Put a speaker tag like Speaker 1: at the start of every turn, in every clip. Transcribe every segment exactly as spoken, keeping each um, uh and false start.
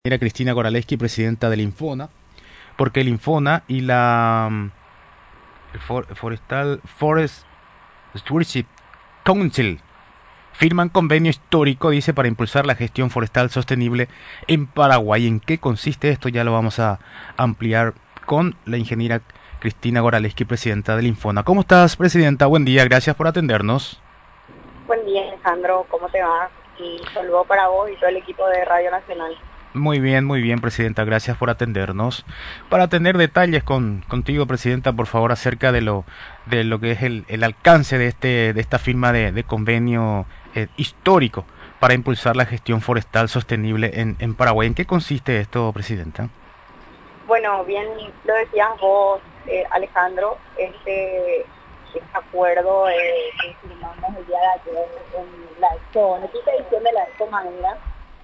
Speaker 1: Era Cristina Goraleski, presidenta del Infona, porque el Infona y la mm, el For- Forestal Forest Stewardship Council firman convenio histórico, dice, para impulsar la gestión forestal sostenible en Paraguay. ¿En qué consiste esto? Ya lo vamos a ampliar con la ingeniera Cristina Goraleski, presidenta del Infona. ¿Cómo estás, presidenta? Buen día, gracias por atendernos.
Speaker 2: Buen día, Alejandro, ¿cómo te va? Y saludo para vos y todo el equipo de Radio Nacional.
Speaker 1: Muy bien, muy bien, presidenta. Gracias por atendernos. Para tener detalles con contigo, presidenta, por favor, acerca de lo de lo que es el, el alcance de este de esta firma de, de convenio eh, histórico para impulsar la gestión forestal sostenible en, en Paraguay. ¿En qué consiste esto, presidenta?
Speaker 2: Bueno, bien lo decías vos, eh, Alejandro, este, este acuerdo eh, que firmamos el día de ayer en la Expo, en la quinta edición de la Expo Madera,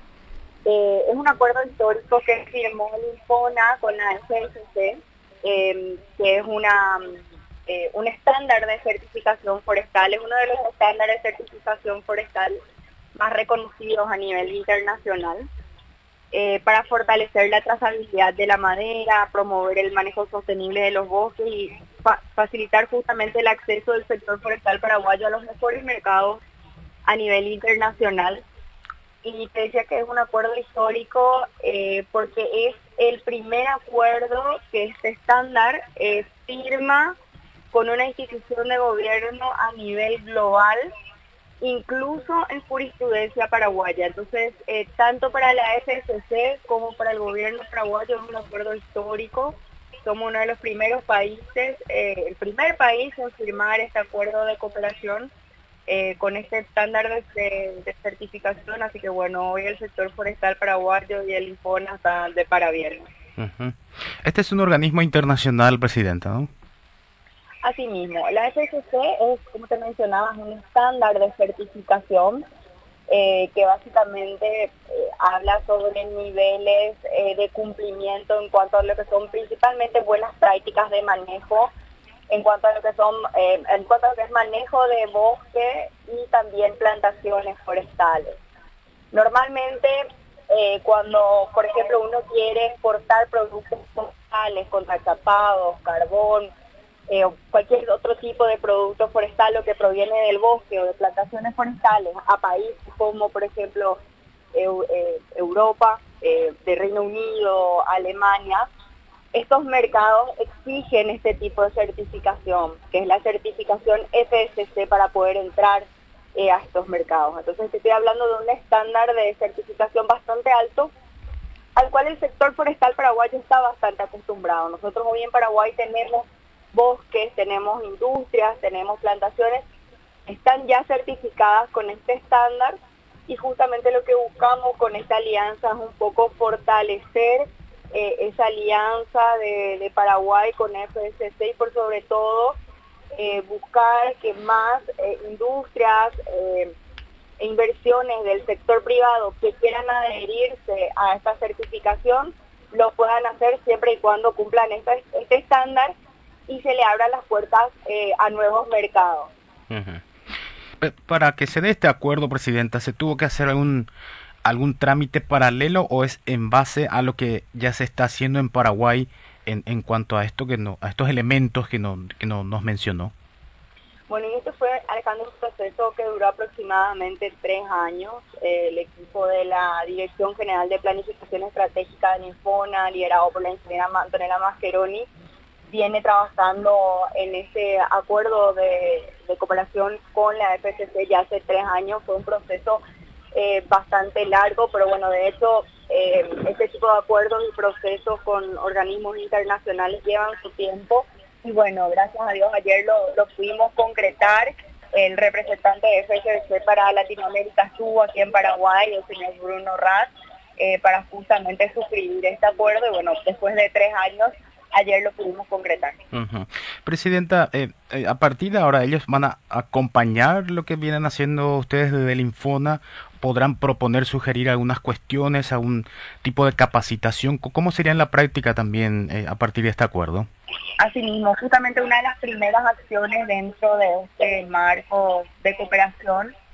Speaker 2: eh, es un acuerdo histórico que firmó el Infona con la F S C, eh, que es una eh, un estándar de certificación forestal, es uno de los estándares de certificación forestal más reconocidos a nivel internacional, eh, para fortalecer la trazabilidad de la madera, promover el manejo sostenible de los bosques y fa facilitar justamente el acceso del sector forestal paraguayo a los mejores mercados a nivel internacional. Y te decía que es un acuerdo histórico eh, porque es el primer acuerdo que este estándar eh, firma con una institución de gobierno a nivel global, incluso en jurisprudencia paraguaya. Entonces, eh, tanto para la F S C como para el gobierno paraguayo es un acuerdo histórico. Somos uno de los primeros países, eh, el primer país en firmar este acuerdo de cooperación eh, con este estándar de, de, de certificación. Así que bueno, hoy el sector forestal paraguayo y el Infona están de parabienes.
Speaker 1: Ujú. Este es un organismo internacional, presidenta, ¿no?
Speaker 2: Asimismo, la F S C es, como te mencionaba, un estándar de certificación eh, que básicamente eh, habla sobre niveles eh, de cumplimiento en cuanto a lo que son principalmente buenas prácticas de manejo, en cuanto a lo que son, eh, en cuanto a lo que es manejo de bosque y también plantaciones forestales. Normalmente, eh, cuando, por ejemplo, uno quiere exportar productos forestales, contrachapados, carbón, eh, o cualquier otro tipo de producto forestal o que proviene del bosque o de plantaciones forestales a países como, por ejemplo, Eu, eh, Europa, eh, de Reino Unido, Alemania, estos mercados exigen este tipo de certificación, que es la certificación F S C para poder entrar eh, a estos mercados. Entonces te estoy hablando de un estándar de certificación bastante alto, al cual el sector forestal paraguayo está bastante acostumbrado. Nosotros hoy en Paraguay tenemos bosques, tenemos industrias, tenemos plantaciones, están ya certificadas con este estándar y justamente lo que buscamos con esta alianza es un poco fortalecer eh, esa alianza de, de Paraguay con F S C y por sobre todo eh, buscar que más eh, industrias eh, e inversiones del sector privado que quieran adherirse a esta certificación lo puedan hacer siempre y cuando cumplan este, este estándar y se le abran las puertas eh, a nuevos mercados.
Speaker 1: Ujú. Pe- Para que se dé este acuerdo, presidenta, ¿se tuvo que hacer algún algún trámite paralelo o es en base a lo que ya se está haciendo en Paraguay en, en cuanto a esto que no, a estos elementos que no, que no nos mencionó?
Speaker 2: Bueno, y esto fue, Alejandro, un proceso que duró aproximadamente tres años. Eh, el equipo de la Dirección General de Planificación Estratégica de Infona, liderado por la ingeniera Antonella Mascheroni, viene trabajando en ese acuerdo de, de cooperación con la F S C ya hace tres años. Fue un proceso eh, bastante largo, pero bueno, de hecho, eh, este tipo de acuerdos y procesos con organismos internacionales llevan su tiempo. Y bueno, gracias a Dios ayer lo, lo pudimos concretar. El representante de F S C para Latinoamérica estuvo aquí en Paraguay, el señor Bruno Raz, eh, para justamente suscribir este acuerdo. Y bueno, después de tres años, ayer lo pudimos concretar.
Speaker 1: Ujú. Presidenta, eh, eh, a partir de ahora ellos van a acompañar lo que vienen haciendo ustedes desde el Infona, podrán proponer, sugerir algunas cuestiones, algún tipo de capacitación. Co- ¿Cómo sería en la práctica también eh, a partir de este acuerdo?
Speaker 2: Asimismo, justamente una de las primeras acciones dentro de este marco de cooperación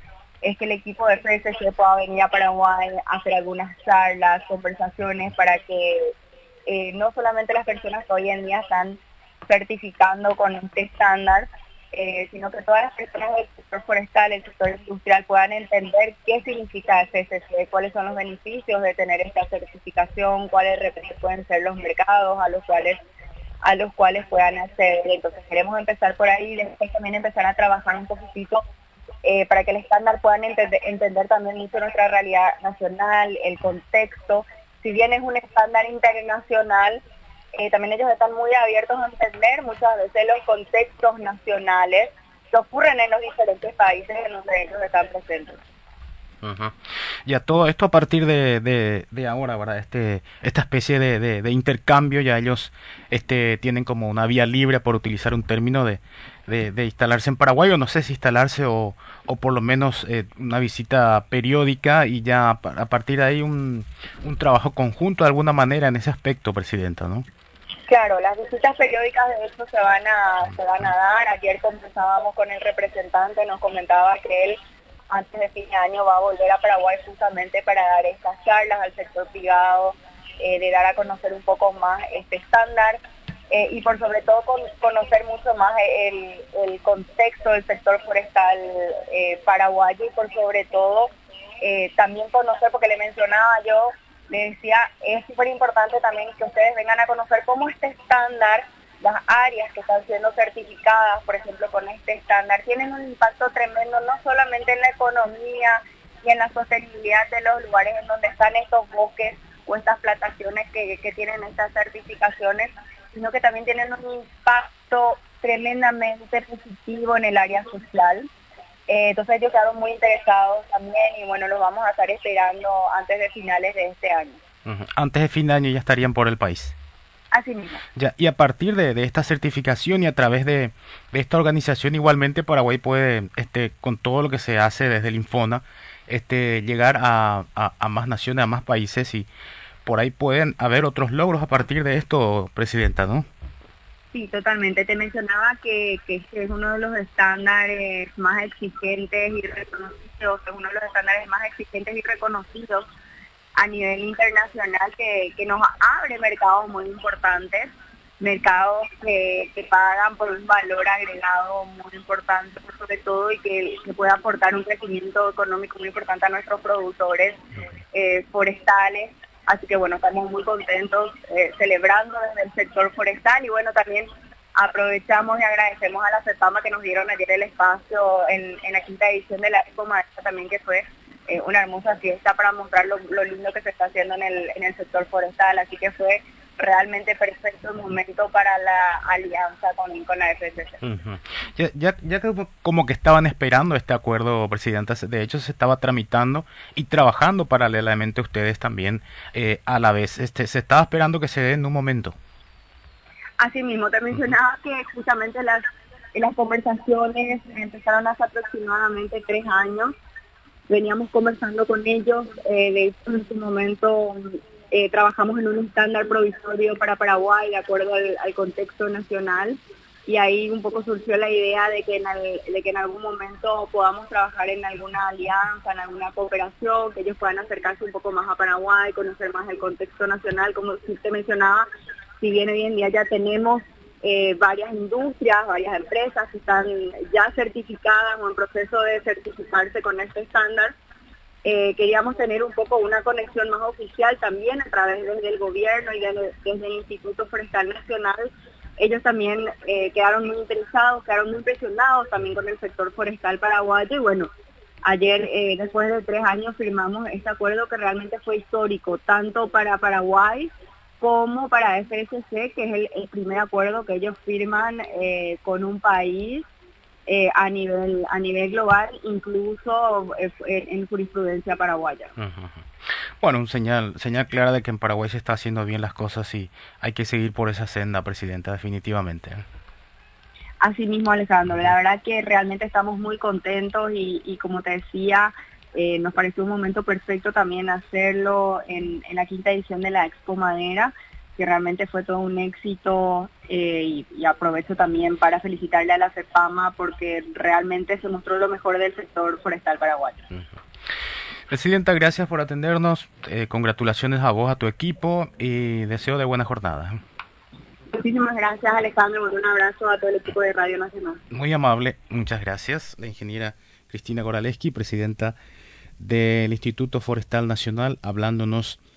Speaker 2: es que el equipo de F S C pueda venir a Paraguay a hacer algunas charlas, conversaciones, para que eh, no solamente las personas que hoy en día están certificando con este estándar, eh, sino que todas las personas del sector forestal, el sector industrial, puedan entender qué significa F S C, cuáles son los beneficios de tener esta certificación, cuáles pueden ser los mercados a los cuales a los cuales puedan acceder. Entonces queremos empezar por ahí y después también empezar a trabajar un poquitito eh, para que el estándar puedan entender, entender también mucho nuestra realidad nacional, el contexto. Si bien es un estándar internacional, eh, también ellos están muy abiertos a entender muchas veces los contextos nacionales que ocurren en los diferentes países en donde ellos están presentes.
Speaker 1: Uh-huh. Ya todo esto a partir de, de, de ahora, ¿verdad? Este, esta especie de, de, de intercambio, ya ellos este, tienen como una vía libre, por utilizar un término, de, de, de instalarse en Paraguay, o no sé si instalarse o, o por lo menos eh, una visita periódica, y ya a partir de ahí un, un trabajo conjunto de alguna manera en ese aspecto, Presidenta, ¿no?
Speaker 2: Claro, las visitas periódicas de hecho se van a, se van a dar. Ayer conversábamos con el representante, nos comentaba que él antes de fin de año va a volver a Paraguay justamente para dar estas charlas al sector privado, eh, de dar a conocer un poco más este estándar eh, y por sobre todo con, conocer mucho más el, el contexto del sector forestal eh, paraguayo, y por sobre todo eh, también conocer, porque le mencionaba yo, le decía, es súper importante también que ustedes vengan a conocer cómo este estándar, las áreas que están siendo certificadas, por ejemplo, con este estándar, tienen un impacto tremendo, no solamente en la economía y en la sostenibilidad de los lugares en donde están estos bosques o estas plantaciones que, que tienen estas certificaciones, sino que también tienen un impacto tremendamente positivo en el área social. Eh, entonces ellos quedaron muy interesados también, y bueno, los vamos a estar esperando antes de finales de este año.
Speaker 1: Uh-huh. Antes de fin de año ya estarían por el país.
Speaker 2: Así mismo.
Speaker 1: Ya, y a partir de, de esta certificación y a través de, de esta organización, igualmente Paraguay puede, este, con todo lo que se hace desde el Infona, este, llegar a, a, a más naciones, a más países, y por ahí pueden haber otros logros a partir de esto, Presidenta, ¿no?
Speaker 2: Sí, totalmente. Te mencionaba que, que este es uno de los estándares más exigentes y reconocidos, es uno de los estándares más exigentes y reconocidos a nivel internacional, que, que nos abre mercados muy importantes, mercados que, que pagan por un valor agregado muy importante, sobre todo, y que, que puede aportar un crecimiento económico muy importante a nuestros productores eh, forestales. Así que bueno, estamos muy contentos eh, celebrando desde el sector forestal, y bueno, también aprovechamos y agradecemos a la CEPAMA que nos dieron ayer el espacio en, en la quinta edición de la Expo Maestra también, que fue eh, una hermosa fiesta para mostrar lo, lo lindo que se está haciendo en el, en el sector forestal. Así que fue realmente perfecto el momento para la alianza con, con la F S C.
Speaker 1: Uh-huh. Ya, ya, ya que como que estaban esperando este acuerdo, Presidenta, de hecho se estaba tramitando y trabajando paralelamente ustedes también eh, a la vez. Este, se estaba esperando que se dé en un momento.
Speaker 2: Así mismo, te mencionaba uh-huh. que justamente las, las conversaciones empezaron hace aproximadamente tres años. Veníamos conversando con ellos, eh, de hecho en su momento eh, trabajamos en un estándar provisorio para Paraguay de acuerdo al, al contexto nacional, y ahí un poco surgió la idea de que, en el, de que en algún momento podamos trabajar en alguna alianza, en alguna cooperación, que ellos puedan acercarse un poco más a Paraguay, conocer más el contexto nacional. Como te mencionaba, si bien hoy en día ya tenemos Eh, varias industrias, varias empresas que están ya certificadas o en proceso de certificarse con este estándar, eh, queríamos tener un poco una conexión más oficial también a través desde el gobierno y desde, desde el Instituto Forestal Nacional. Ellos también eh, quedaron muy interesados, quedaron muy impresionados también con el sector forestal paraguayo, y bueno, ayer eh, después de tres años firmamos este acuerdo que realmente fue histórico, tanto para Paraguay como para F S C, que es el, el primer acuerdo que ellos firman eh, con un país eh, a nivel a nivel global, incluso eh, en jurisprudencia paraguaya.
Speaker 1: Uh-huh. Bueno, un señal señal clara de que en Paraguay se está haciendo bien las cosas, y hay que seguir por esa senda, Presidenta, definitivamente.
Speaker 2: Así mismo, Alejandro, la verdad que realmente estamos muy contentos, y, y como te decía, Eh, nos pareció un momento perfecto también hacerlo en, en la quinta edición de la Expo Madera, que realmente fue todo un éxito eh, y, y aprovecho también para felicitarle a la CEPAMA porque realmente se mostró lo mejor del sector forestal paraguayo. Uh-huh.
Speaker 1: Presidenta, gracias por atendernos, eh, congratulaciones a vos, a tu equipo y deseo de buena jornada.
Speaker 2: Muchísimas gracias, Alejandro, un abrazo a todo el equipo de Radio Nacional.
Speaker 1: Muy amable, muchas gracias. La ingeniera Cristina Goraleski, presidenta del Instituto Forestal Nacional, hablándonos